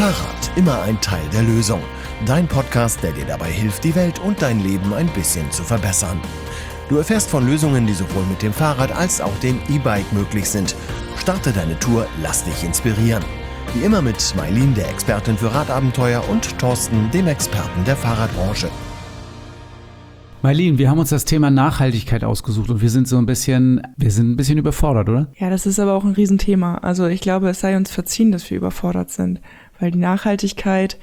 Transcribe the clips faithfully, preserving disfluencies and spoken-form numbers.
Fahrrad, immer ein Teil der Lösung. Dein Podcast, der dir dabei hilft, die Welt und dein Leben ein bisschen zu verbessern. Du erfährst von Lösungen, die sowohl mit dem Fahrrad als auch dem E-Bike möglich sind. Starte deine Tour, lass dich inspirieren. Wie immer mit Maylin, der Expertin für Radabenteuer, und Thorsten, dem Experten der Fahrradbranche. Maylin, wir haben uns das Thema Nachhaltigkeit ausgesucht und wir sind so ein bisschen, wir sind ein bisschen überfordert, oder? Ja, das ist aber auch ein Riesenthema. Also ich glaube, es sei uns verziehen, dass wir überfordert sind, weil die Nachhaltigkeit,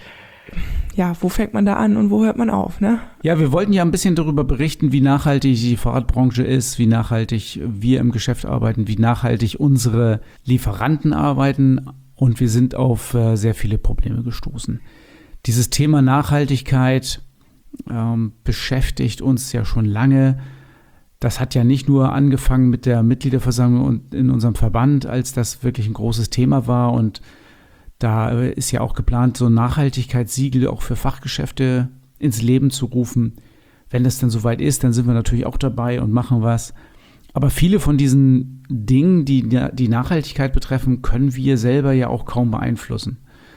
ja, wo fängt man da an und wo hört man auf, ne? Ja, wir wollten ja ein bisschen darüber berichten, wie nachhaltig die Fahrradbranche ist, wie nachhaltig wir im Geschäft arbeiten, wie nachhaltig unsere Lieferanten arbeiten, und wir sind auf äh, sehr viele Probleme gestoßen. Dieses Thema Nachhaltigkeit ähm, beschäftigt uns ja schon lange. Das hat ja nicht nur angefangen mit der Mitgliederversammlung und in unserem Verband, als das wirklich ein großes Thema war, und da ist ja auch geplant, so ein Nachhaltigkeitssiegel auch für Fachgeschäfte ins Leben zu rufen. Wenn das dann soweit ist, dann sind wir natürlich auch dabei und machen was. Aber viele von diesen Dingen, die die Nachhaltigkeit betreffen, können wir selber ja auch kaum beeinflussen.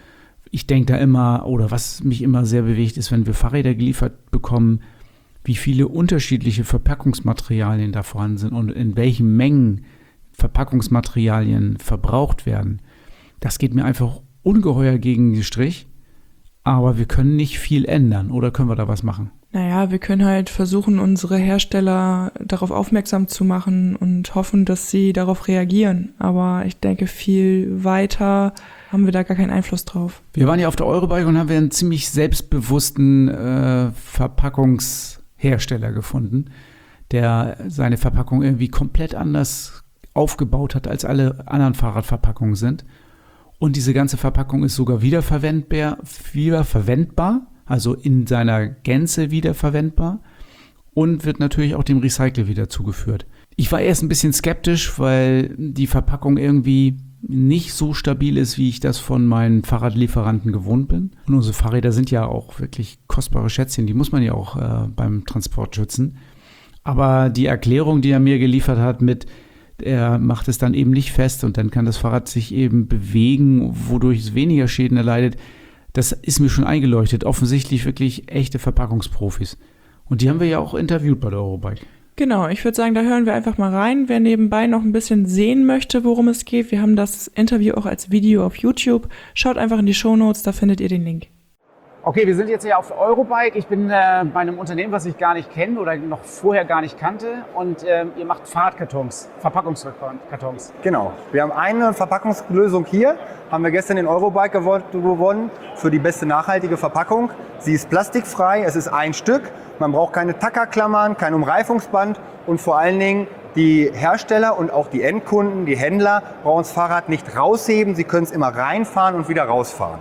Ich denke da immer, oder was mich immer sehr bewegt, ist, wenn wir Fahrräder geliefert bekommen, wie viele unterschiedliche Verpackungsmaterialien da vorhanden sind und in welchen Mengen Verpackungsmaterialien verbraucht werden. Das geht mir einfach ungeheuer gegen den Strich, aber wir können nicht viel ändern, oder können wir da was machen? Naja, wir können halt versuchen, unsere Hersteller darauf aufmerksam zu machen und hoffen, dass sie darauf reagieren. Aber ich denke, viel weiter haben wir da gar keinen Einfluss drauf. Wir waren ja auf der Eurobike und haben einen ziemlich selbstbewussten äh, Verpackungshersteller gefunden, der seine Verpackung irgendwie komplett anders aufgebaut hat, als alle anderen Fahrradverpackungen sind. Und diese ganze Verpackung ist sogar wiederverwendbar, wiederverwendbar, also in seiner Gänze wiederverwendbar, und wird natürlich auch dem Recycle wieder zugeführt. Ich war erst ein bisschen skeptisch, weil die Verpackung irgendwie nicht so stabil ist, wie ich das von meinen Fahrradlieferanten gewohnt bin. Und unsere Fahrräder sind ja auch wirklich kostbare Schätzchen, die muss man ja auch äh, beim Transport schützen. Aber die Erklärung, die er mir geliefert hat mit, er macht es dann eben nicht fest und dann kann das Fahrrad sich eben bewegen, wodurch es weniger Schäden erleidet. Das ist mir schon eingeleuchtet. Offensichtlich wirklich echte Verpackungsprofis. Und die haben wir ja auch interviewt bei der Eurobike. Genau, ich würde sagen, da hören wir einfach mal rein. Wer nebenbei noch ein bisschen sehen möchte, worum es geht, wir haben das Interview auch als Video auf YouTube. Schaut einfach in die Shownotes, da findet ihr den Link. Okay, wir sind jetzt hier auf der Eurobike. Ich bin äh, bei einem Unternehmen, was ich gar nicht kenne oder noch vorher gar nicht kannte. Und äh, ihr macht Fahrradkartons, Verpackungskartons. Genau. Wir haben eine Verpackungslösung hier. Haben wir gestern den Eurobike gewonnen für die beste nachhaltige Verpackung. Sie ist plastikfrei, es ist ein Stück. Man braucht keine Tackerklammern, kein Umreifungsband. Und vor allen Dingen die Hersteller und auch die Endkunden, die Händler, brauchen das Fahrrad nicht rausheben. Sie können es immer reinfahren und wieder rausfahren.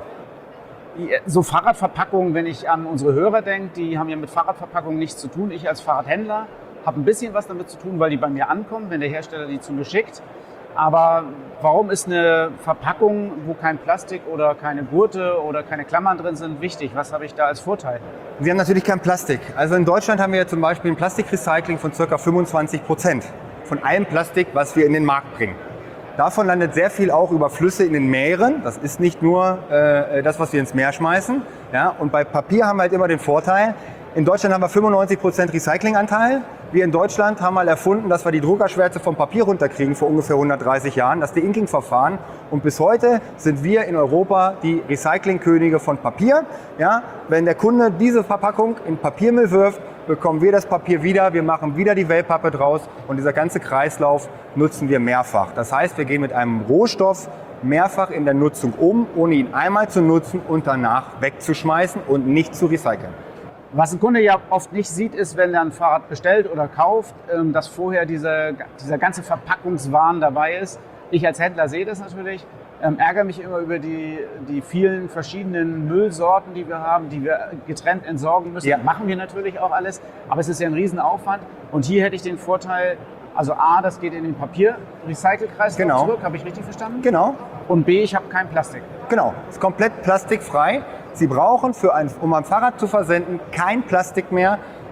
So Fahrradverpackungen, wenn ich an unsere Hörer denke, die haben ja mit Fahrradverpackungen nichts zu tun. Ich als Fahrradhändler habe ein bisschen was damit zu tun, weil die bei mir ankommen, wenn der Hersteller die zu mir schickt. Aber warum ist eine Verpackung, wo kein Plastik oder keine Gurte oder keine Klammern drin sind, wichtig? Was habe ich da als Vorteil? Sie haben natürlich kein Plastik. Also in Deutschland haben wir zum Beispiel ein Plastikrecycling von ca. fünfundzwanzig Prozent von allem Plastik, was wir in den Markt bringen. Davon landet sehr viel auch über Flüsse in den Meeren. Das ist nicht nur äh, das, was wir ins Meer schmeißen. Ja? Und bei Papier haben wir halt immer den Vorteil, in Deutschland haben wir fünfundneunzig Prozent Recyclinganteil. Wir in Deutschland haben mal erfunden, dass wir die Druckerschwärze vom Papier runterkriegen vor ungefähr hundertdreißig Jahren. Das ist die Inking-Verfahren. Und bis heute sind wir in Europa die Recyclingkönige von Papier. Ja? Wenn der Kunde diese Verpackung in Papiermüll wirft, bekommen wir das Papier wieder, wir machen wieder die Wellpappe draus und dieser ganze Kreislauf nutzen wir mehrfach. Das heißt, wir gehen mit einem Rohstoff mehrfach in der Nutzung um, ohne ihn einmal zu nutzen und danach wegzuschmeißen und nicht zu recyceln. Was ein Kunde ja oft nicht sieht, ist, wenn er ein Fahrrad bestellt oder kauft, dass vorher diese, dieser ganze Verpackungswahn dabei ist. Ich als Händler sehe das natürlich, ähm, ärgere mich immer über die, die vielen verschiedenen Müllsorten, die wir haben, die wir getrennt entsorgen müssen. Ja. Machen wir natürlich auch alles, aber es ist ja ein Riesenaufwand. Und hier hätte ich den Vorteil, also A, das geht in den Papier-Recycle-Kreislauf genau. zurück, habe ich richtig verstanden? Genau. Und B, ich habe kein Plastik. Genau, es ist komplett plastikfrei. Sie brauchen, für ein, um ein Fahrrad zu versenden, kein Plastik mehr.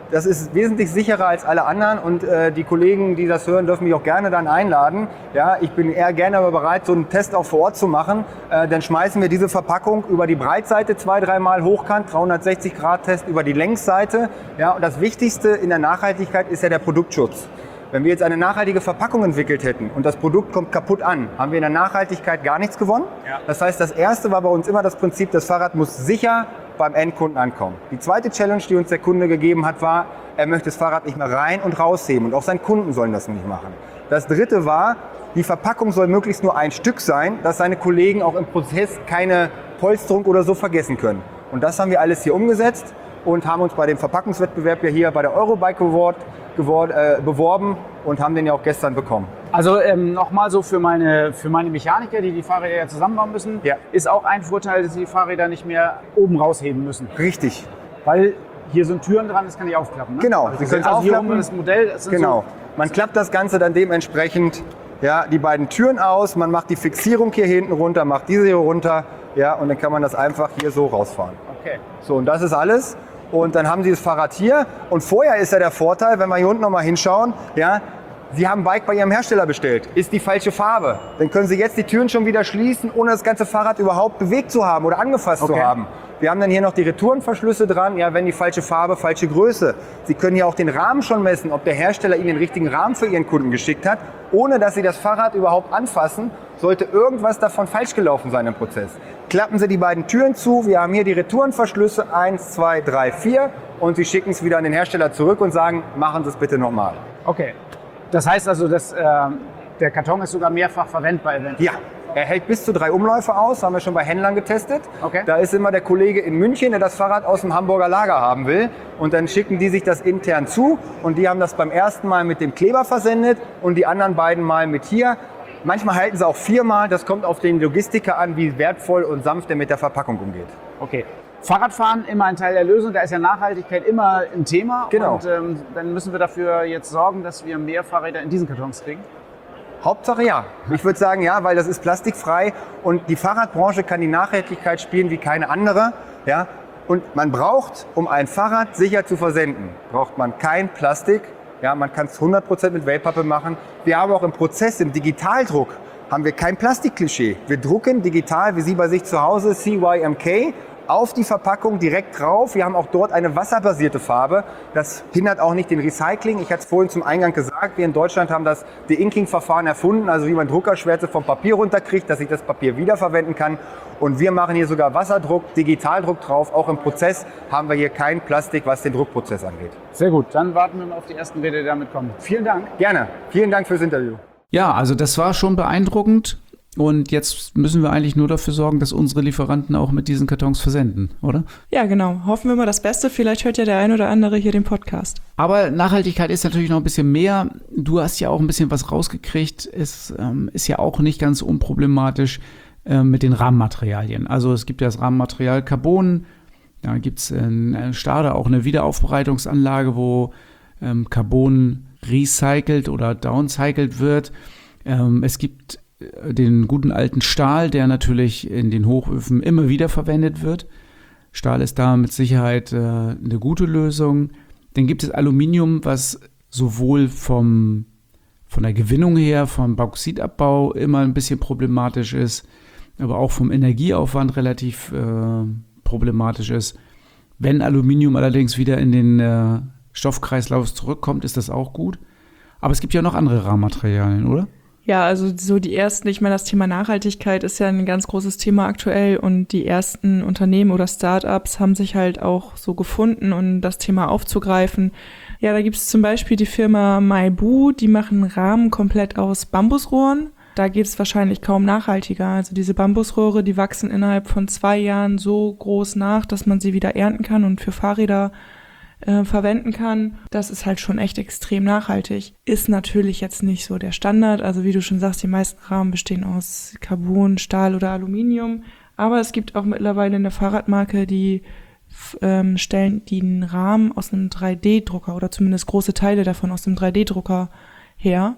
Das ist wesentlich sicherer als alle anderen und äh, die Kollegen, die das hören, dürfen mich auch gerne dann einladen. Ja, ich bin eher gerne aber bereit, so einen Test auch vor Ort zu machen. Äh, dann schmeißen wir diese Verpackung über die Breitseite zwei, dreimal hochkant, dreihundertsechzig Grad Test über die Längsseite. Ja, und das Wichtigste in der Nachhaltigkeit ist ja der Produktschutz. Wenn wir jetzt eine nachhaltige Verpackung entwickelt hätten und das Produkt kommt kaputt an, haben wir in der Nachhaltigkeit gar nichts gewonnen. Ja. Das heißt, das erste war bei uns immer das Prinzip, das Fahrrad muss sicher beim Endkunden ankommen. Die zweite Challenge, die uns der Kunde gegeben hat, war, er möchte das Fahrrad nicht mehr rein und rausheben und auch seine Kunden sollen das nicht machen. Das dritte war, die Verpackung soll möglichst nur ein Stück sein, dass seine Kollegen auch im Prozess keine Polsterung oder so vergessen können. Und das haben wir alles hier umgesetzt und haben uns bei dem Verpackungswettbewerb ja hier bei der Eurobike Award gewor- äh, beworben und haben den ja auch gestern bekommen. Also ähm, nochmal so für meine, für meine Mechaniker, die die Fahrräder ja zusammenbauen müssen, ja. ist auch ein Vorteil, dass sie die Fahrräder nicht mehr oben rausheben müssen. Richtig. Weil hier sind Türen dran, das kann ich aufklappen. Ne? Genau, also Sie können es also aufklappen. Das Modell, das genau. So man klappt das Ganze dann dementsprechend, ja, die beiden Türen aus, man macht die Fixierung hier hinten runter, macht diese hier runter, ja, und dann kann man das einfach hier so rausfahren. Okay. So, und das ist alles. Und dann haben Sie das Fahrrad hier. Und vorher ist ja der Vorteil, wenn wir hier unten nochmal hinschauen, ja, Sie haben ein Bike bei Ihrem Hersteller bestellt, ist die falsche Farbe. Dann können Sie jetzt die Türen schon wieder schließen, ohne das ganze Fahrrad überhaupt bewegt zu haben oder angefasst okay. zu haben. Wir haben dann hier noch die Retourenverschlüsse dran, ja, wenn die falsche Farbe, falsche Größe. Sie können hier auch den Rahmen schon messen, ob der Hersteller Ihnen den richtigen Rahmen für Ihren Kunden geschickt hat, ohne dass Sie das Fahrrad überhaupt anfassen, sollte irgendwas davon falsch gelaufen sein im Prozess. Klappen Sie die beiden Türen zu, wir haben hier die Retourenverschlüsse, eins, zwei, drei, vier und Sie schicken es wieder an den Hersteller zurück und sagen, machen Sie es bitte nochmal. Okay. Das heißt also, dass, äh, der Karton ist sogar mehrfach verwendbar eventuell? Ja, er hält bis zu drei Umläufe aus, haben wir schon bei Händlern getestet. Okay. Da ist immer der Kollege in München, der das Fahrrad aus dem Hamburger Lager haben will. Und dann schicken die sich das intern zu und die haben das beim ersten Mal mit dem Kleber versendet und die anderen beiden Mal mit hier. Manchmal halten sie auch viermal, das kommt auf den Logistiker an, wie wertvoll und sanft er mit der Verpackung umgeht. Okay. Fahrradfahren immer ein Teil der Lösung, da ist ja Nachhaltigkeit immer ein Thema. Genau. Und ähm, dann müssen wir dafür jetzt sorgen, dass wir mehr Fahrräder in diesen Kartons kriegen. Hauptsache ja. Ich würde sagen ja, weil das ist plastikfrei und die Fahrradbranche kann die Nachhaltigkeit spielen wie keine andere. Ja? Und man braucht, um ein Fahrrad sicher zu versenden, braucht man kein Plastik. Ja, man kann es hundert Prozent mit Wellpappe machen. Wir haben auch im Prozess, im Digitaldruck, haben wir kein Plastikklischee. Wir drucken digital, wie Sie bei sich zu Hause, C Y M K, auf die Verpackung direkt drauf. Wir haben auch dort eine wasserbasierte Farbe. Das hindert auch nicht den Recycling. Ich hatte es vorhin zum Eingang gesagt, wir in Deutschland haben das De-Inking-Verfahren erfunden, also wie man Druckerschwärze vom Papier runterkriegt, dass ich das Papier wiederverwenden kann. Und wir machen hier sogar Wasserdruck, Digitaldruck drauf. Auch im Prozess haben wir hier kein Plastik, was den Druckprozess angeht. Sehr gut, dann warten wir mal auf die ersten Räder, die damit kommen. Vielen Dank. Gerne. Vielen Dank fürs Interview. Ja, also das war schon beeindruckend. Und jetzt müssen wir eigentlich nur dafür sorgen, dass unsere Lieferanten auch mit diesen Kartons versenden, oder? Ja, genau. Hoffen wir mal das Beste. Vielleicht hört ja der ein oder andere hier den Podcast. Aber Nachhaltigkeit ist natürlich noch ein bisschen mehr. Du hast ja auch ein bisschen was rausgekriegt. Es ähm, ist ja auch nicht ganz unproblematisch äh, mit den Rahmenmaterialien. Also es gibt ja das Rahmenmaterial Carbon. Da gibt es in Stade auch eine Wiederaufbereitungsanlage, wo ähm, Carbon recycelt oder downcycelt wird. Ähm, es gibt den guten alten Stahl, der natürlich in den Hochöfen immer wieder verwendet wird. Stahl ist da mit Sicherheit äh, eine gute Lösung. Dann gibt es Aluminium, was sowohl vom, von der Gewinnung her, vom Bauxitabbau immer ein bisschen problematisch ist, aber auch vom Energieaufwand relativ äh, problematisch ist. Wenn Aluminium allerdings wieder in den äh, Stoffkreislauf zurückkommt, ist das auch gut. Aber es gibt ja noch andere Rahmenmaterialien, oder? Ja, also so die ersten, ich meine, das Thema Nachhaltigkeit ist ja ein ganz großes Thema aktuell und die ersten Unternehmen oder Startups haben sich halt auch so gefunden, um das Thema aufzugreifen. Ja, da gibt es zum Beispiel die Firma Maibu, die machen Rahmen komplett aus Bambusrohren. Da geht es wahrscheinlich kaum nachhaltiger. Also diese Bambusrohre, die wachsen innerhalb von zwei Jahren so groß nach, dass man sie wieder ernten kann und für Fahrräder Äh, verwenden kann. Das ist halt schon echt extrem nachhaltig. Ist natürlich jetzt nicht so der Standard. Also wie du schon sagst, die meisten Rahmen bestehen aus Carbon, Stahl oder Aluminium. Aber es gibt auch mittlerweile eine Fahrradmarke, die ähm, stellen den Rahmen aus einem drei D Drucker oder zumindest große Teile davon aus einem drei D Drucker her.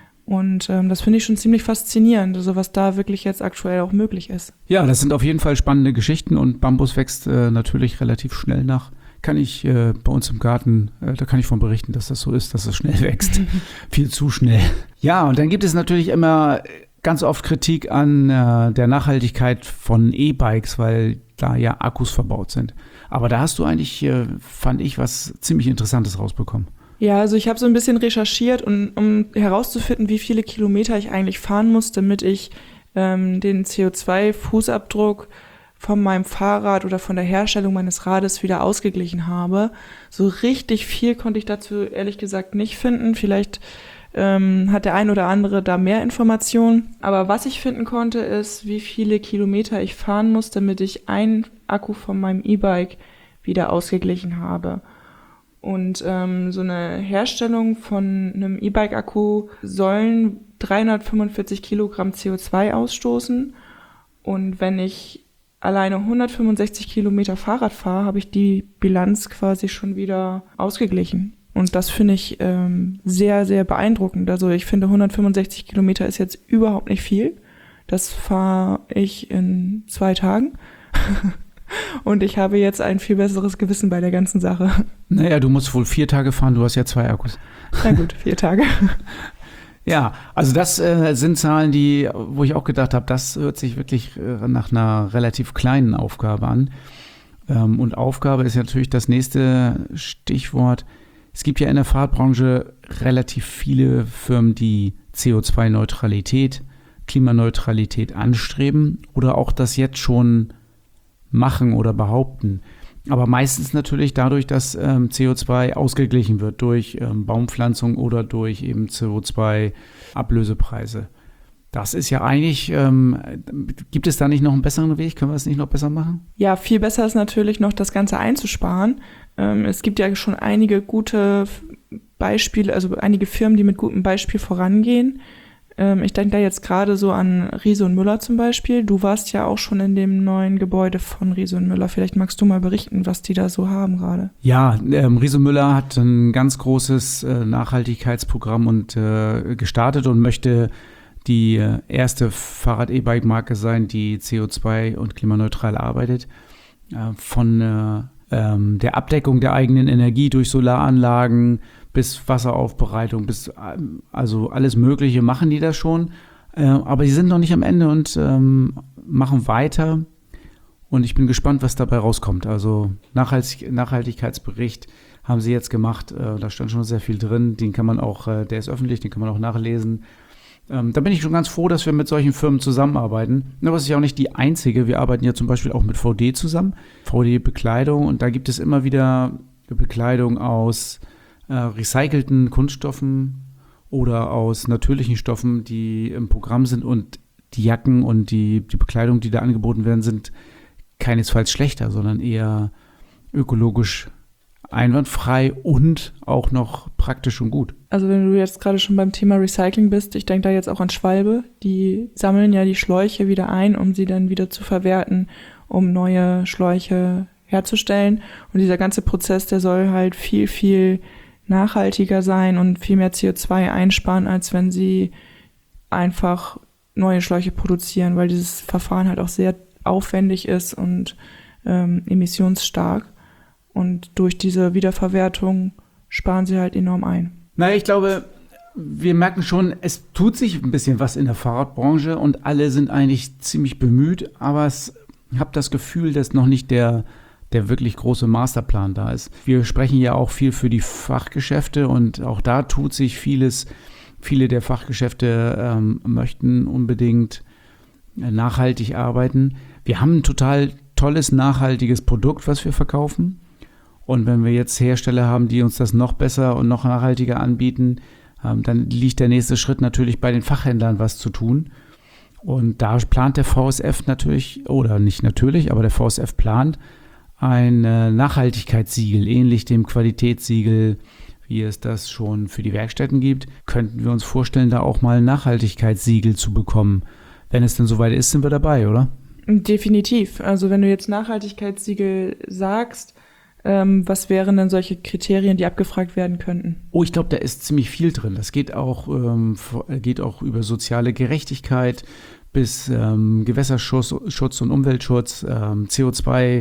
Und ähm, das finde ich schon ziemlich faszinierend, also was da wirklich jetzt aktuell auch möglich ist. Ja, das sind auf jeden Fall spannende Geschichten und Bambus wächst äh, natürlich relativ schnell nach kann ich äh, bei uns im Garten, äh, da kann ich von berichten, dass das so ist, dass es schnell wächst. Viel zu schnell. Ja, und dann gibt es natürlich immer ganz oft Kritik an äh, der Nachhaltigkeit von E-Bikes, weil da ja Akkus verbaut sind. Aber da hast du eigentlich, äh, fand ich, was ziemlich Interessantes rausbekommen. Ja, also ich habe so ein bisschen recherchiert, und, um herauszufinden, wie viele Kilometer ich eigentlich fahren muss, damit ich ähm, den C O zwei Fußabdruck von meinem Fahrrad oder von der Herstellung meines Rades wieder ausgeglichen habe. So richtig viel konnte ich dazu ehrlich gesagt nicht finden. Vielleicht ähm, hat der ein oder andere da mehr Informationen. Aber was ich finden konnte, ist, wie viele Kilometer ich fahren muss, damit ich einen Akku von meinem E-Bike wieder ausgeglichen habe. Und ähm, so eine Herstellung von einem E-Bike-Akku sollen dreihundertfünfundvierzig Kilogramm C O zwei ausstoßen. Und wenn ich alleine hundertfünfundsechzig Kilometer Fahrrad fahre, habe ich die Bilanz quasi schon wieder ausgeglichen. Und das finde ich ähm, sehr, sehr beeindruckend. Also ich finde, hundertfünfundsechzig Kilometer ist jetzt überhaupt nicht viel. Das fahre ich in zwei Tagen. Und ich habe jetzt ein viel besseres Gewissen bei der ganzen Sache. Naja, du musst wohl vier Tage fahren, du hast ja zwei Akkus. Na gut, vier Tage. Ja, also das äh, sind Zahlen, die, wo ich auch gedacht habe, das hört sich wirklich äh, nach einer relativ kleinen Aufgabe an. Ähm, und Aufgabe ist ja natürlich das nächste Stichwort. Es gibt ja in der Fahrradbranche relativ viele Firmen, die C O zwei Neutralität, Klimaneutralität anstreben oder auch das jetzt schon machen oder behaupten. Aber meistens natürlich dadurch, dass ähm, C O zwei ausgeglichen wird durch ähm, Baumpflanzung oder durch eben C O zwei Ablösepreise. Das ist ja eigentlich, ähm, gibt es da nicht noch einen besseren Weg? Können wir es nicht noch besser machen? Ja, viel besser ist natürlich noch, das Ganze einzusparen. Ähm, es gibt ja schon einige gute Beispiele, also einige Firmen, die mit gutem Beispiel vorangehen. Ähm, ich denke da jetzt gerade so an Riese und Müller zum Beispiel. Du warst ja auch schon in dem neuen Gebäude von Riese und Müller. Vielleicht magst du mal berichten, was die da so haben gerade. Ja, ähm, Riese und Müller hat ein ganz großes äh, Nachhaltigkeitsprogramm und äh, gestartet und möchte die äh, erste Fahrrad-E-Bike-Marke sein, die C O zwei und klimaneutral arbeitet. Äh, von äh, ähm, der Abdeckung der eigenen Energie durch Solaranlagen bis Wasseraufbereitung, bis also alles Mögliche machen die da schon. Äh, aber die sind noch nicht am Ende und ähm, machen weiter. Und ich bin gespannt, was dabei rauskommt. Also Nachhalt- Nachhaltigkeitsbericht haben sie jetzt gemacht. Äh, da stand schon sehr viel drin. Den kann man auch, äh, der ist öffentlich, den kann man auch nachlesen. Ähm, da bin ich schon ganz froh, dass wir mit solchen Firmen zusammenarbeiten. Aber es ist ja auch nicht die einzige. Wir arbeiten ja zum Beispiel auch mit V D zusammen. V D-Bekleidung. Und da gibt es immer wieder Bekleidung aus äh, recycelten Kunststoffen oder aus natürlichen Stoffen, die im Programm sind. Und die Jacken und die, die Bekleidung, die da angeboten werden, sind keinesfalls schlechter, sondern eher ökologisch einwandfrei und auch noch praktisch und gut. Also wenn du jetzt gerade schon beim Thema Recycling bist, ich denke da jetzt auch an Schwalbe, die sammeln ja die Schläuche wieder ein, um sie dann wieder zu verwerten, um neue Schläuche herzustellen. Und dieser ganze Prozess, der soll halt viel, viel nachhaltiger sein und viel mehr C O zwei einsparen, als wenn sie einfach neue Schläuche produzieren, weil dieses Verfahren halt auch sehr aufwendig ist und ähm, emissionsstark. Und durch diese Wiederverwertung sparen sie halt enorm ein. Naja, ich glaube, wir merken schon, es tut sich ein bisschen was in der Fahrradbranche und alle sind eigentlich ziemlich bemüht, aber es, ich habe das Gefühl, dass noch nicht der, der wirklich große Masterplan da ist. Wir sprechen ja auch viel für die Fachgeschäfte und auch da tut sich vieles. Viele der Fachgeschäfte ähm, möchten unbedingt nachhaltig arbeiten. Wir haben ein total tolles, nachhaltiges Produkt, was wir verkaufen. Und wenn wir jetzt Hersteller haben, die uns das noch besser und noch nachhaltiger anbieten, ähm, dann liegt der nächste Schritt natürlich bei den Fachhändlern, was zu tun. Und da plant der V S F natürlich, oder nicht natürlich, aber der V S F plant ein äh, Nachhaltigkeitssiegel, ähnlich dem Qualitätssiegel, wie es das schon für die Werkstätten gibt. Könnten wir uns vorstellen, da auch mal ein Nachhaltigkeitssiegel zu bekommen. Wenn es denn soweit ist, sind wir dabei, oder? Definitiv. Also wenn du jetzt Nachhaltigkeitssiegel sagst, ähm, was wären denn solche Kriterien, die abgefragt werden könnten? Oh, ich glaube, da ist ziemlich viel drin. Das geht auch, ähm, geht auch über soziale Gerechtigkeit bis ähm, Gewässerschutz Schutz und Umweltschutz, ähm, C O zwei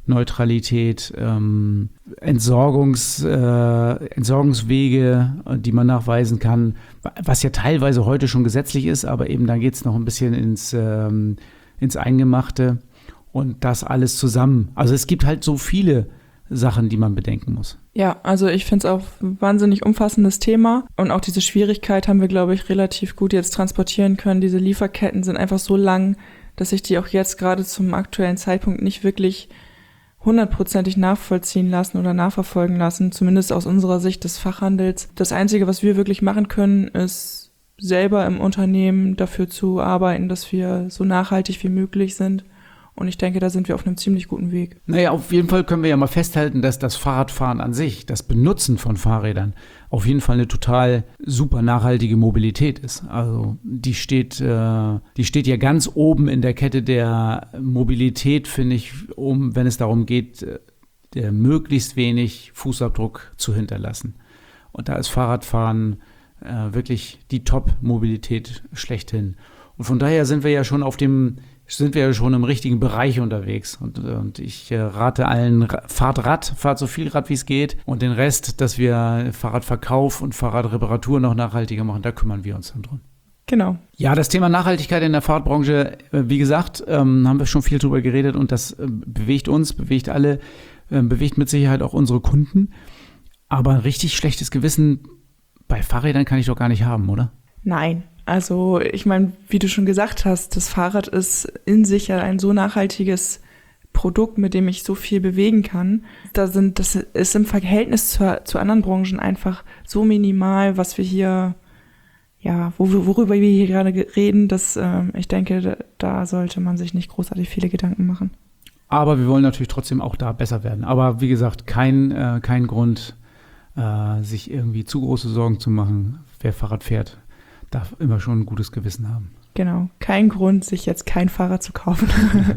Neutralität, ähm, Entsorgungs, äh, Entsorgungswege, die man nachweisen kann, was ja teilweise heute schon gesetzlich ist, aber eben dann geht es noch ein bisschen ins, ähm, ins Eingemachte und das alles zusammen. Also es gibt halt so viele Sachen, die man bedenken muss. Ja, also ich finde es auch ein wahnsinnig umfassendes Thema und auch diese Schwierigkeit haben wir, glaube ich, relativ gut jetzt transportieren können. Diese Lieferketten sind einfach so lang, dass sich die auch jetzt gerade zum aktuellen Zeitpunkt nicht wirklich hundertprozentig nachvollziehen lassen oder nachverfolgen lassen, zumindest aus unserer Sicht des Fachhandels. Das Einzige, was wir wirklich machen können, ist selber im Unternehmen dafür zu arbeiten, dass wir so nachhaltig wie möglich sind. Und ich denke, da sind wir auf einem ziemlich guten Weg. Naja, auf jeden Fall können wir ja mal festhalten, dass das Fahrradfahren an sich, das Benutzen von Fahrrädern, auf jeden Fall eine total super nachhaltige Mobilität ist. Also die steht, äh, die steht ja ganz oben in der Kette der Mobilität, finde ich, um, wenn es darum geht, der möglichst wenig Fußabdruck zu hinterlassen. Und da ist Fahrradfahren äh, wirklich die Top-Mobilität schlechthin. Und von daher sind wir ja schon auf dem sind wir ja schon im richtigen Bereich unterwegs. Und, und ich äh, rate allen, fahrt Rad, fahrt so viel Rad, wie es geht. Und den Rest, dass wir Fahrradverkauf und Fahrradreparatur noch nachhaltiger machen, da kümmern wir uns dann drum. Genau. Ja, das Thema Nachhaltigkeit in der Fahrradbranche, äh, wie gesagt, ähm, haben wir schon viel drüber geredet und das äh, bewegt uns, bewegt alle, äh, bewegt mit Sicherheit auch unsere Kunden. Aber ein richtig schlechtes Gewissen bei Fahrrädern kann ich doch gar nicht haben, oder? Nein. Also ich meine, wie du schon gesagt hast, das Fahrrad ist in sich ja ein so nachhaltiges Produkt, mit dem ich so viel bewegen kann. Da sind, das ist im Verhältnis zu, zu anderen Branchen einfach so minimal, was wir hier, ja, wo, worüber wir hier gerade reden, dass äh, ich denke, da, da sollte man sich nicht großartig viele Gedanken machen. Aber wir wollen natürlich trotzdem auch da besser werden. Aber wie gesagt, kein, äh, kein Grund, äh, sich irgendwie zu große Sorgen zu machen, wer Fahrrad fährt. Darf immer schon ein gutes Gewissen haben. Genau, kein Grund, sich jetzt kein Fahrrad zu kaufen.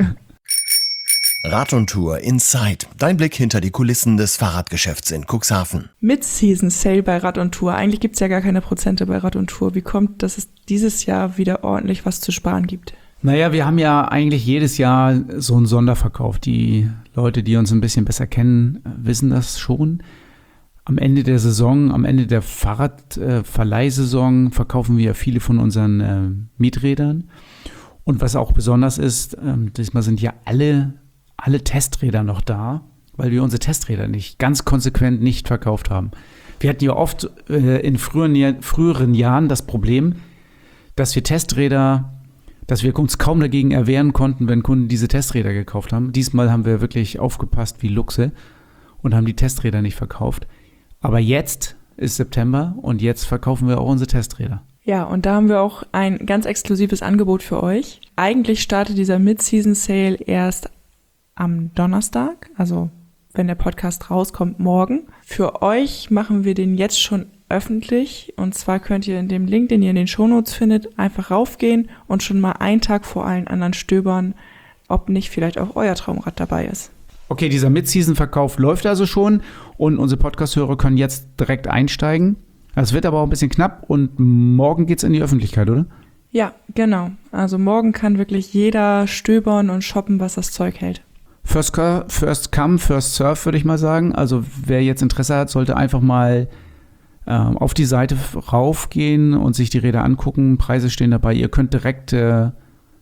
Rad und Tour Inside. Dein Blick hinter die Kulissen des Fahrradgeschäfts in Cuxhaven. Mid-Season Sale bei Rad und Tour. Eigentlich gibt es ja gar keine Prozente bei Rad und Tour. Wie kommt, dass es dieses Jahr wieder ordentlich was zu sparen gibt? Naja, wir haben ja eigentlich jedes Jahr so einen Sonderverkauf. Die Leute, die uns ein bisschen besser kennen, wissen das schon. Am Ende der Saison, am Ende der Fahrradverleihsaison äh, verkaufen wir viele von unseren äh, Mieträdern. Und was auch besonders ist, äh, diesmal sind ja alle, alle Testräder noch da, weil wir unsere Testräder nicht ganz konsequent nicht verkauft haben. Wir hatten ja oft äh, in früheren, früheren Jahren das Problem, dass wir Testräder, dass wir uns kaum dagegen erwehren konnten, wenn Kunden diese Testräder gekauft haben. Diesmal haben wir wirklich aufgepasst wie Luchse und haben die Testräder nicht verkauft. Aber jetzt ist September und jetzt verkaufen wir auch unsere Testräder. Ja, und da haben wir auch ein ganz exklusives Angebot für euch. Eigentlich startet dieser Mid-Season Sale erst am Donnerstag, also wenn der Podcast rauskommt, morgen. Für euch machen wir den jetzt schon öffentlich und zwar könnt ihr in dem Link, den ihr in den Shownotes findet, einfach raufgehen und schon mal einen Tag vor allen anderen stöbern, ob nicht vielleicht auch euer Traumrad dabei ist. Okay, dieser Mid-Season-Verkauf läuft also schon und unsere Podcast-Hörer können jetzt direkt einsteigen. Es wird aber auch ein bisschen knapp und morgen geht's in die Öffentlichkeit, oder? Ja, genau. Also morgen kann wirklich jeder stöbern und shoppen, was das Zeug hält. First, first come, first serve, würde ich mal sagen. Also wer jetzt Interesse hat, sollte einfach mal äh, auf die Seite raufgehen und sich die Räder angucken. Preise stehen dabei. Ihr könnt direkt... Äh,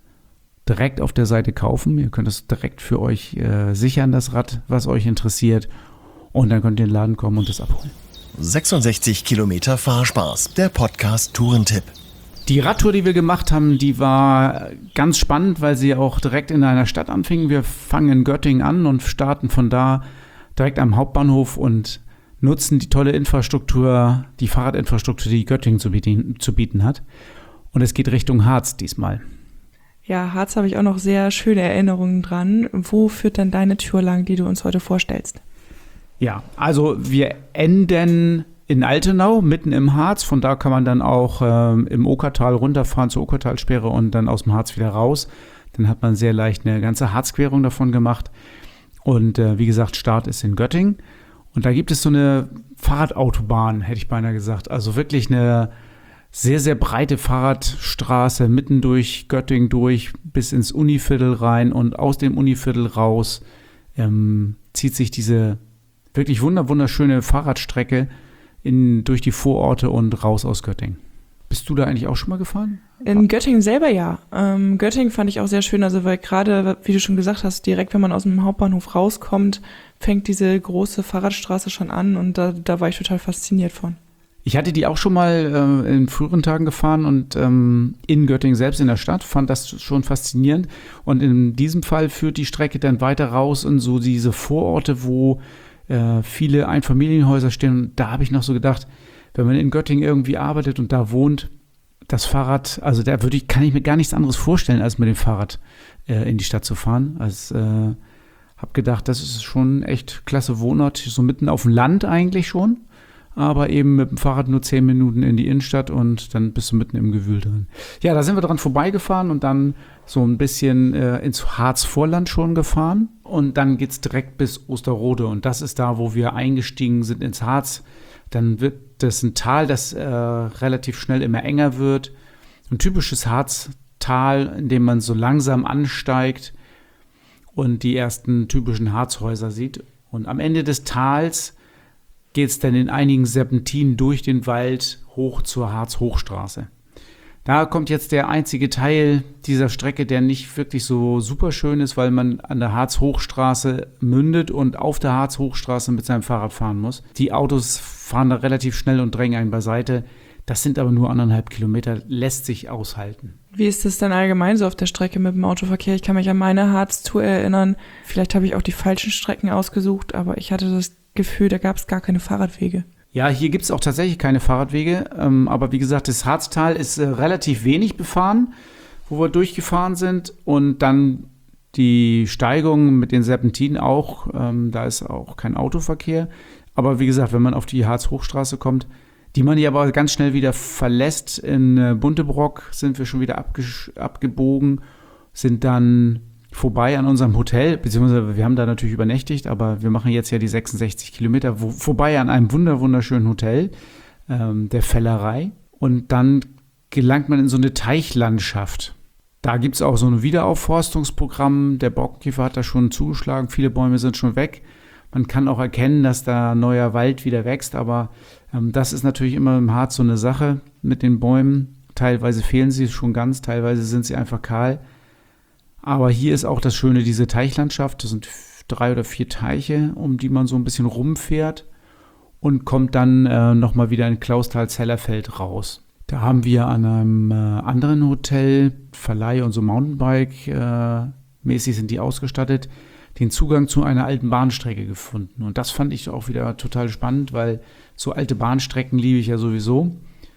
direkt auf der Seite kaufen. Ihr könnt es direkt für euch äh, sichern, das Rad, was euch interessiert. Und dann könnt ihr in den Laden kommen und das abholen. sechsundsechzig Kilometer Fahrspaß, der Podcast Tourentipp. Die Radtour, die wir gemacht haben, die war ganz spannend, weil sie auch direkt in einer Stadt anfing. Wir fangen in Göttingen an und starten von da direkt am Hauptbahnhof und nutzen die tolle Infrastruktur, die Fahrradinfrastruktur, die Göttingen zu bieten, zu bieten hat. Und es geht Richtung Harz diesmal. Ja, Harz habe ich auch noch sehr schöne Erinnerungen dran. Wo führt denn deine Tour lang, die du uns heute vorstellst? Ja, also wir enden in Altenau, mitten im Harz. Von da kann man dann auch ähm, im Okertal runterfahren zur Okertalsperre und dann aus dem Harz wieder raus. Dann hat man sehr leicht eine ganze Harzquerung davon gemacht. Und äh, wie gesagt, Start ist in Göttingen. Und da gibt es so eine Fahrradautobahn, hätte ich beinahe gesagt. Also wirklich eine sehr, sehr breite Fahrradstraße mitten durch Göttingen durch bis ins Univiertel rein und aus dem Univiertel raus ähm, zieht sich diese wirklich wunder wunderschöne Fahrradstrecke in, durch die Vororte und raus aus Göttingen. Bist du da eigentlich auch schon mal gefahren? In Göttingen selber ja. Ähm, Göttingen fand ich auch sehr schön, also weil gerade, wie du schon gesagt hast, direkt wenn man aus dem Hauptbahnhof rauskommt, fängt diese große Fahrradstraße schon an und da, da war ich total fasziniert von. Ich hatte die auch schon mal äh, in früheren Tagen gefahren und ähm, in Göttingen selbst in der Stadt, fand das schon faszinierend. Und in diesem Fall führt die Strecke dann weiter raus in so diese Vororte, wo äh, viele Einfamilienhäuser stehen. Und da habe ich noch so gedacht, wenn man in Göttingen irgendwie arbeitet und da wohnt, das Fahrrad, also da würde ich, kann ich mir gar nichts anderes vorstellen, als mit dem Fahrrad äh, in die Stadt zu fahren. Also äh, habe gedacht, das ist schon echt klasse Wohnort, so mitten auf dem Land eigentlich schon. Aber eben mit dem Fahrrad nur zehn Minuten in die Innenstadt und dann bist du mitten im Gewühl drin. Ja, da sind wir dran vorbeigefahren und dann so ein bisschen äh, ins Harzvorland schon gefahren. Und dann geht's direkt bis Osterrode und das ist da, wo wir eingestiegen sind ins Harz. Dann wird das ein Tal, das äh, relativ schnell immer enger wird. Ein typisches Harztal, in dem man so langsam ansteigt und die ersten typischen Harzhäuser sieht. Und am Ende des Tals geht es dann in einigen Serpentinen durch den Wald hoch zur Harz-Hochstraße. Da kommt jetzt der einzige Teil dieser Strecke, der nicht wirklich so super schön ist, weil man an der Harz-Hochstraße mündet und auf der Harz-Hochstraße mit seinem Fahrrad fahren muss. Die Autos fahren da relativ schnell und drängen einen beiseite. Das sind aber nur anderthalb Kilometer, lässt sich aushalten. Wie ist es denn allgemein so auf der Strecke mit dem Autoverkehr? Ich kann mich an meine Harz-Tour erinnern. Vielleicht habe ich auch die falschen Strecken ausgesucht, aber ich hatte das Gefühl, da gab es gar keine Fahrradwege. Ja, hier gibt es auch tatsächlich keine Fahrradwege, ähm, aber wie gesagt, das Harztal ist äh, relativ wenig befahren, wo wir durchgefahren sind und dann die Steigung mit den Serpentinen auch, ähm, da ist auch kein Autoverkehr, aber wie gesagt, wenn man auf die Harz-Hochstraße kommt, die man hier aber ganz schnell wieder verlässt, in äh, Buntebrock sind wir schon wieder abge- abgebogen, sind dann vorbei an unserem Hotel, beziehungsweise wir haben da natürlich übernächtigt, aber wir machen jetzt ja die sechsundsechzig Kilometer wo, vorbei an einem wunder wunderschönen Hotel, ähm, der Fellerei. Und dann gelangt man in so eine Teichlandschaft. Da gibt es auch so ein Wiederaufforstungsprogramm. Der Borkenkäfer hat da schon zugeschlagen, viele Bäume sind schon weg. Man kann auch erkennen, dass da neuer Wald wieder wächst, aber ähm, das ist natürlich immer im Harz so eine Sache mit den Bäumen. Teilweise fehlen sie schon ganz, teilweise sind sie einfach kahl. Aber hier ist auch das Schöne, diese Teichlandschaft. Das sind drei oder vier Teiche, um die man so ein bisschen rumfährt und kommt dann äh, nochmal wieder in Klausthal-Zellerfeld raus. Da haben wir an einem äh, anderen Hotel, Verleih und so Mountainbike-mäßig äh, sind die ausgestattet, den Zugang zu einer alten Bahnstrecke gefunden. Und das fand ich auch wieder total spannend, weil so alte Bahnstrecken liebe ich ja sowieso.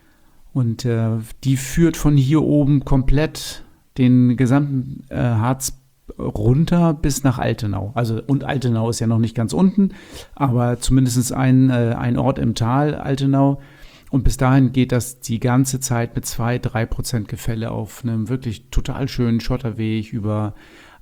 Und äh, die führt von hier oben komplett den gesamten äh, Harz runter bis nach Altenau. Also, und Altenau ist ja noch nicht ganz unten, aber zumindest ein, äh, ein Ort im Tal, Altenau. Und bis dahin geht das die ganze Zeit mit zwei, drei Prozent Gefälle auf einem wirklich total schönen Schotterweg über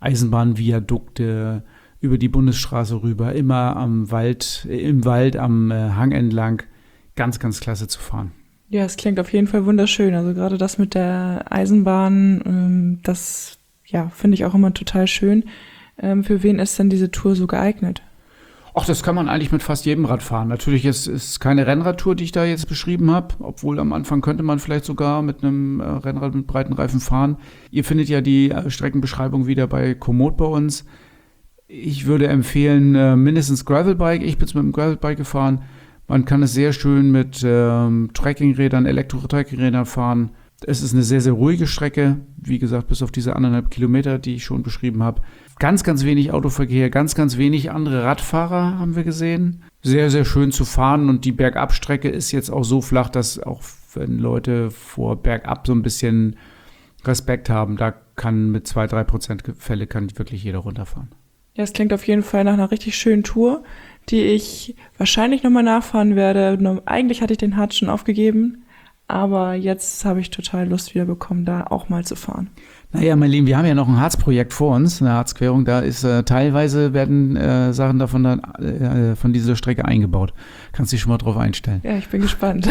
Eisenbahnviadukte, über die Bundesstraße rüber, immer am Wald, im Wald, am äh, Hang entlang. Ganz, ganz klasse zu fahren. Ja, es klingt auf jeden Fall wunderschön. Also gerade das mit der Eisenbahn, ähm, das ja, finde ich auch immer total schön. Ähm, für wen ist denn diese Tour so geeignet? Ach, das kann man eigentlich mit fast jedem Rad fahren. Natürlich ist es keine Rennradtour, die ich da jetzt beschrieben habe, obwohl am Anfang könnte man vielleicht sogar mit einem äh, Rennrad mit breiten Reifen fahren. Ihr findet ja die äh, Streckenbeschreibung wieder bei Komoot bei uns. Ich würde empfehlen, äh, mindestens Gravelbike. Ich bin mit dem Gravelbike gefahren. Man kann es sehr schön mit ähm, Trekkingrädern, Elektro-Trekkingrädern fahren. Es ist eine sehr, sehr ruhige Strecke. Wie gesagt, bis auf diese anderthalb Kilometer, die ich schon beschrieben habe. Ganz, ganz wenig Autoverkehr, ganz, ganz wenig andere Radfahrer haben wir gesehen. Sehr, sehr schön zu fahren und die Bergabstrecke ist jetzt auch so flach, dass auch wenn Leute vor bergab so ein bisschen Respekt haben, da kann mit zwei, drei Prozent Gefälle kann wirklich jeder runterfahren. Ja, es klingt auf jeden Fall nach einer richtig schönen Tour, die ich wahrscheinlich nochmal nachfahren werde. Eigentlich hatte ich den Harz schon aufgegeben, aber jetzt habe ich total Lust wieder bekommen, da auch mal zu fahren. Naja, mein Lieben, wir haben ja noch ein Harzprojekt vor uns, eine Harzquerung. Da ist äh, teilweise werden äh, Sachen davon dann, äh, von dieser Strecke eingebaut. Kannst dich schon mal drauf einstellen. Ja, ich bin gespannt.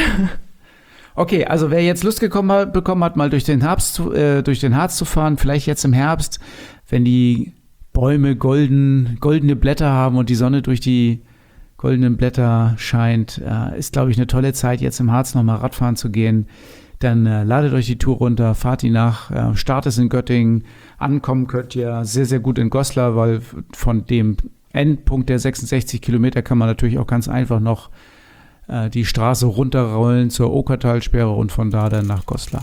Okay, also wer jetzt Lust gekommen hat, bekommen hat, mal durch den Harz zu, äh, durch den Harz zu fahren, vielleicht jetzt im Herbst, wenn die Bäume golden, goldene Blätter haben und die Sonne durch die goldenen Blätter scheint. Äh, ist, glaube ich, eine tolle Zeit, jetzt im Harz nochmal Radfahren zu gehen. Dann äh, ladet euch die Tour runter, fahrt die nach, äh, Start ist in Göttingen, ankommen könnt ihr sehr, sehr gut in Goslar, weil von dem Endpunkt der sechsundsechzig Kilometer kann man natürlich auch ganz einfach noch äh, die Straße runterrollen zur Okertalsperre und von da dann nach Goslar.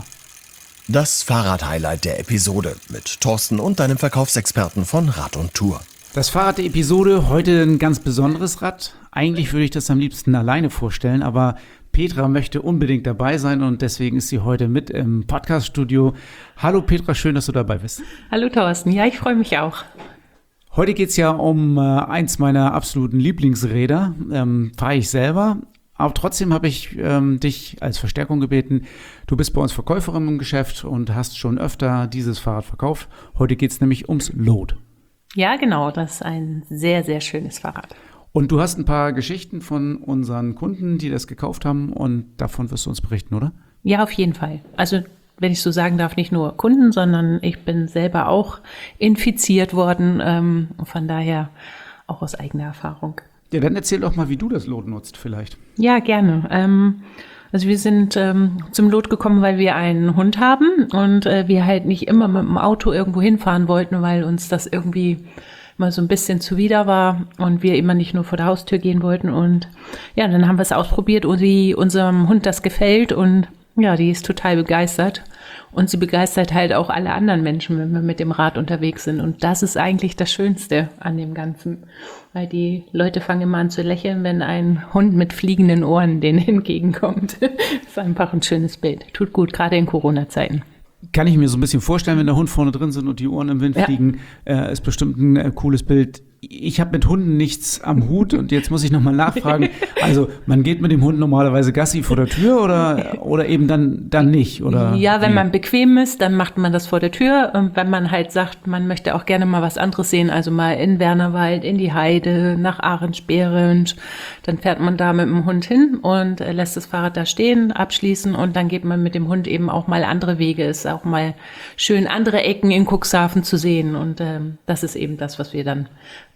Das Fahrrad-Highlight der Episode mit Thorsten und deinem Verkaufsexperten von Rad und Tour. Das Fahrrad der Episode, heute ein ganz besonderes Rad. Eigentlich würde ich das am liebsten alleine vorstellen, aber Petra möchte unbedingt dabei sein und deswegen ist sie heute mit im Podcast-Studio. Hallo Petra, schön, dass du dabei bist. Hallo Thorsten, ja, ich freue mich auch. Heute geht es ja um äh, eins meiner absoluten Lieblingsräder, ähm, fahre ich selber. Aber trotzdem habe ich ähm, dich als Verstärkung gebeten. Du bist bei uns Verkäuferin im Geschäft und hast schon öfter dieses Fahrrad verkauft. Heute geht es nämlich ums Load. Ja, genau, das ist ein sehr, sehr schönes Fahrrad. Und du hast ein paar Geschichten von unseren Kunden, die das gekauft haben und davon wirst du uns berichten, oder? Ja, auf jeden Fall. Also wenn ich so sagen darf, nicht nur Kunden, sondern ich bin selber auch infiziert worden, ähm, von daher auch aus eigener Erfahrung. Ja, dann erzähl doch mal, wie du das Load nutzt vielleicht. Ja, gerne. Ähm, also wir sind ähm, zum Load gekommen, weil wir einen Hund haben und äh, wir halt nicht immer mit dem Auto irgendwo hinfahren wollten, weil uns das irgendwie mal so ein bisschen zuwider war und wir immer nicht nur vor der Haustür gehen wollten. Und ja, dann haben wir es ausprobiert, wie unserem Hund das gefällt und ja, die ist total begeistert. Und sie begeistert halt auch alle anderen Menschen, wenn wir mit dem Rad unterwegs sind. Und das ist eigentlich das Schönste an dem Ganzen. Weil die Leute fangen immer an zu lächeln, wenn ein Hund mit fliegenden Ohren denen entgegenkommt. Das ist einfach ein schönes Bild. Tut gut, gerade in Corona-Zeiten. Kann ich mir so ein bisschen vorstellen, wenn der Hund vorne drin sind und die Ohren im Wind ja. fliegen, äh, ist bestimmt ein äh, cooles Bild. Ich habe mit Hunden nichts am Hut und jetzt muss ich nochmal nachfragen. Also man geht mit dem Hund normalerweise Gassi vor der Tür oder, oder eben dann, dann nicht? Oder ja, wenn wie? man bequem ist, dann macht man das vor der Tür. Und wenn man halt sagt, man möchte auch gerne mal was anderes sehen, also mal in Wernerwald, in die Heide, nach Ahrensperrend, dann fährt man da mit dem Hund hin und lässt das Fahrrad da stehen, abschließen und dann geht man mit dem Hund eben auch mal andere Wege. Es ist auch mal schön, andere Ecken in Cuxhaven zu sehen und ähm, das ist eben das, was wir dann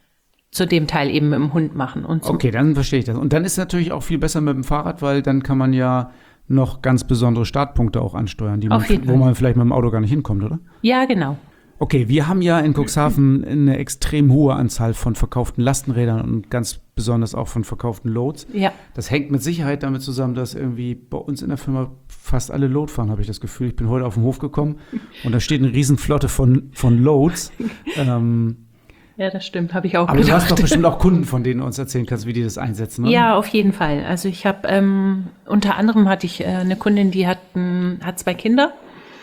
zu dem Teil eben mit dem Hund machen. Und so. Okay, dann verstehe ich das. Und dann ist es natürlich auch viel besser mit dem Fahrrad, weil dann kann man ja noch ganz besondere Startpunkte auch ansteuern, die man, wo man vielleicht mit dem Auto gar nicht hinkommt, oder? Ja, genau. Okay, wir haben ja in Cuxhaven eine extrem hohe Anzahl von verkauften Lastenrädern und ganz besonders auch von verkauften Loads. Ja. Das hängt mit Sicherheit damit zusammen, dass irgendwie bei uns in der Firma fast alle Load fahren, habe ich das Gefühl. Ich bin heute auf den Hof gekommen und da steht eine Riesenflotte von, von Loads. ähm, Ja, das stimmt, habe ich auch Aber gedacht. du hast doch bestimmt auch Kunden, von denen du uns erzählen kannst, wie die das einsetzen, oder? Ja, auf jeden Fall. Also ich habe, ähm, unter anderem hatte ich äh, eine Kundin, die hat, ähm, hat zwei Kinder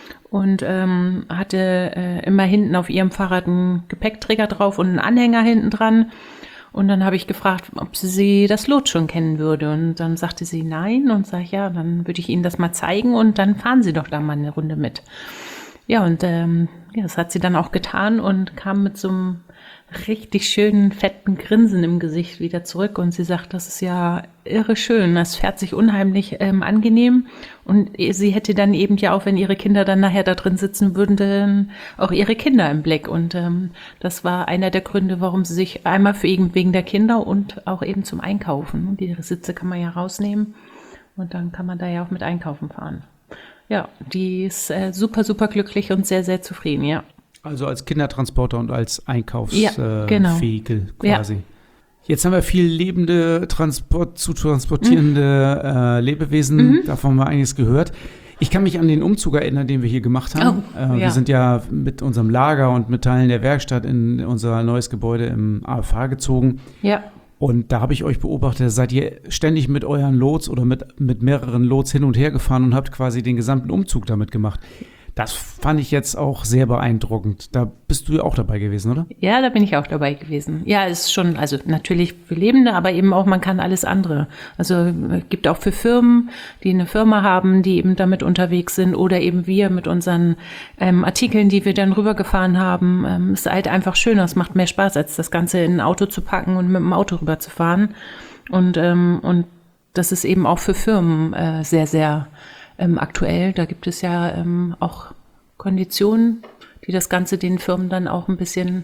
und ähm, hatte äh, immer hinten auf ihrem Fahrrad einen Gepäckträger drauf und einen Anhänger hinten dran. Und dann habe ich gefragt, ob sie, sie das Load schon kennen würde. Und dann sagte sie nein und sage ich, ja, dann würde ich Ihnen das mal zeigen und dann fahren Sie doch da mal eine Runde mit. Ja, und ähm, ja, das hat sie dann auch getan und kam mit so einem richtig schönen, fetten Grinsen im Gesicht wieder zurück. Und sie sagt, das ist ja irre schön. Das fährt sich unheimlich ähm, angenehm. Und sie hätte dann eben ja auch, wenn ihre Kinder dann nachher da drin sitzen würden, dann auch ihre Kinder im Blick. Und ähm, das war einer der Gründe, warum sie sich einmal für eben wegen der Kinder und auch eben zum Einkaufen. Die Sitze kann man ja rausnehmen und dann kann man da ja auch mit einkaufen fahren. Ja, die ist äh, super, super glücklich und sehr, sehr zufrieden, ja. Also als Kindertransporter und als Einkaufsvehikel ja, genau. quasi. Ja. Jetzt haben wir viel lebende, Transport, zu transportierende mhm. äh, Lebewesen, mhm. davon haben wir einiges gehört. Ich kann mich an den Umzug erinnern, den wir hier gemacht haben. Oh, äh, ja. Wir sind ja mit unserem Lager und mit Teilen der Werkstatt in unser neues Gebäude im A F H gezogen. Ja. Und da habe ich euch beobachtet, seid ihr ständig mit euren Loads oder mit, mit mehreren Loads hin und her gefahren und habt quasi den gesamten Umzug damit gemacht. Das fand ich jetzt auch sehr beeindruckend. Da bist du ja auch dabei gewesen, oder? Ja, da bin ich auch dabei gewesen. Ja, es ist schon, also natürlich für Lebende, aber eben auch, man kann alles andere. Also es gibt auch für Firmen, die eine Firma haben, die eben damit unterwegs sind oder eben wir mit unseren ähm, Artikeln, die wir dann rübergefahren haben. Ähm, ist halt einfach schöner, es macht mehr Spaß, als das Ganze in ein Auto zu packen und mit dem Auto rüberzufahren. Und, ähm, und das ist eben auch für Firmen äh, sehr, sehr Ähm, aktuell, da gibt es ja ähm, auch Konditionen, die das Ganze den Firmen dann auch ein bisschen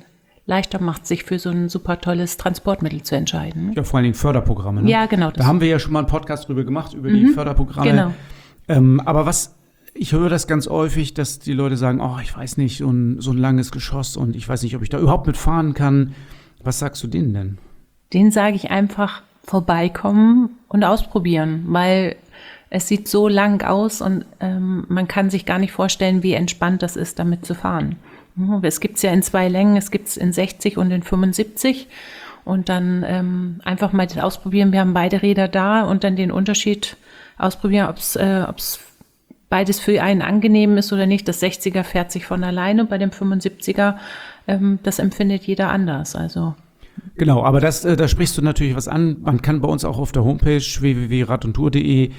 leichter macht, sich für so ein super tolles Transportmittel zu entscheiden. Ja, vor allen Dingen Förderprogramme. Ne? Ja, genau. Da haben wir ja schon mal einen Podcast drüber gemacht, über die Förderprogramme. Genau. Ähm, aber was, ich höre das ganz häufig, dass die Leute sagen, oh, ich weiß nicht, so ein, so ein langes Geschoss und ich weiß nicht, ob ich da überhaupt mitfahren kann. Was sagst du denen denn? Den sage ich einfach vorbeikommen und ausprobieren, weil es sieht so lang aus und ähm, man kann sich gar nicht vorstellen, wie entspannt das ist, damit zu fahren. Es gibt es ja in zwei Längen, es gibt es in sechzig und in fünfundsiebzig und dann ähm, einfach mal das ausprobieren. Wir haben beide Räder da und dann den Unterschied ausprobieren, ob es äh, ob's beides für einen angenehm ist oder nicht. Das sechziger fährt sich von alleine, bei dem fünfundsiebziger, ähm, das empfindet jeder anders. Also Genau, aber das, äh, da sprichst du natürlich was an. Man kann bei uns auch auf der Homepage w w w punkt rad und tour punkt de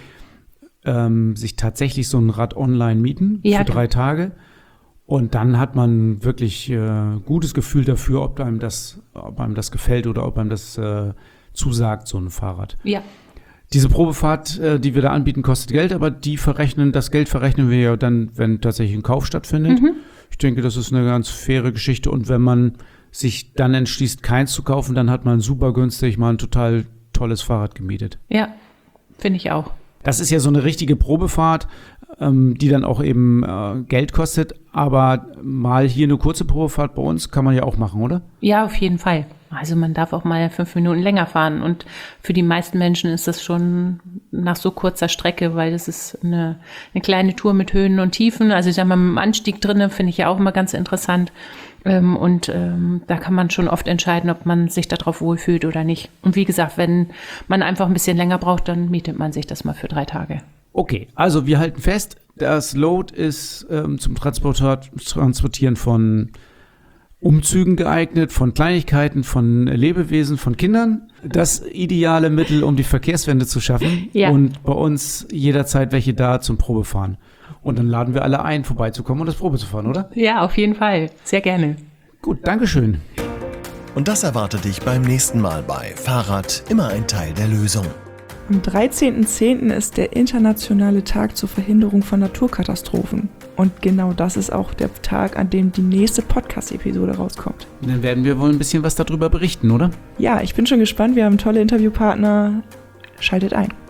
ähm, sich tatsächlich so ein Rad online mieten Ja, für drei Tage. Und dann hat man wirklich äh, gutes Gefühl dafür, ob einem das, ob einem das gefällt oder ob einem das äh, zusagt, so ein Fahrrad. ja, Diese Probefahrt, äh, die wir da anbieten, kostet Geld, aber die verrechnen, das Geld verrechnen wir ja dann, wenn tatsächlich ein Kauf stattfindet. Mhm. Ich denke, das ist eine ganz faire Geschichte. Und wenn man sich dann entschließt, keins zu kaufen, dann hat man super günstig mal ein total tolles Fahrrad gemietet. ja, finde ich auch. Das ist ja so eine richtige Probefahrt, ähm, die dann auch eben äh, Geld kostet. Aber mal hier eine kurze Probefahrt bei uns kann man ja auch machen, oder? Ja, auf jeden Fall. Also man darf auch mal fünf Minuten länger fahren und für die meisten Menschen ist das schon nach so kurzer Strecke, weil das ist eine, eine kleine Tour mit Höhen und Tiefen. Also ich sag mal, mit dem Anstieg drinnen finde ich ja auch immer ganz interessant. Ähm, und ähm, da kann man schon oft entscheiden, ob man sich darauf wohlfühlt oder nicht. Und wie gesagt, wenn man einfach ein bisschen länger braucht, dann mietet man sich das mal für drei Tage. Okay, also wir halten fest, das Load ist ähm, zum Transportat, Transportieren von Umzügen geeignet, von Kleinigkeiten, von Lebewesen, von Kindern. Das ideale Mittel, um die Verkehrswende zu schaffen. Ja. Und bei uns jederzeit welche da zum Probefahren. Und dann laden wir alle ein, vorbeizukommen und das Probe zu fahren, oder? Ja, auf jeden Fall. Sehr gerne. Gut, Dankeschön. Und das erwartet dich beim nächsten Mal bei Fahrrad, immer ein Teil der Lösung. Am dreizehnten zehnten ist der internationale Tag zur Verhinderung von Naturkatastrophen. Und genau das ist auch der Tag, an dem die nächste Podcast-Episode rauskommt. Dann werden wir wohl ein bisschen was darüber berichten, oder? Ja, ich bin schon gespannt. Wir haben tolle Interviewpartner. Schaltet ein.